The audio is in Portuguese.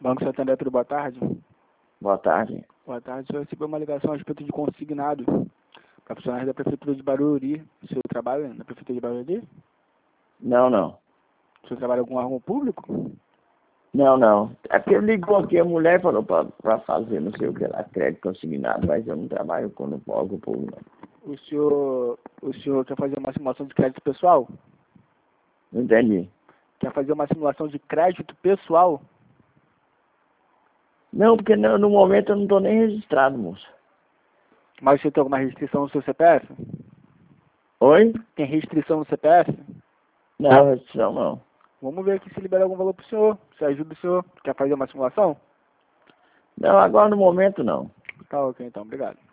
Banco Santander, tudo boa tarde? Boa tarde. Boa tarde, eu recebi uma ligação a respeito de consignado para funcionários da Prefeitura de Barueri. O senhor trabalha na Prefeitura de Barueri? Não, não. O senhor trabalha em algum órgão público? Não, não. É porque ligou aqui, a mulher falou pra fazer não sei o que lá, crédito consignado, mas eu não trabalho com o órgão público, não. O senhor quer fazer uma simulação de crédito pessoal? Não entendi. Quer fazer uma simulação de crédito pessoal? Não, porque no momento eu não estou nem registrado, moça. Mas você tem alguma restrição no seu CPF? Oi? Tem restrição no CPF? Não, restrição não. Vamos ver aqui se libera algum valor para o senhor. Se ajuda o senhor. Quer fazer uma simulação? Não, agora no momento não. Tá ok então, obrigado.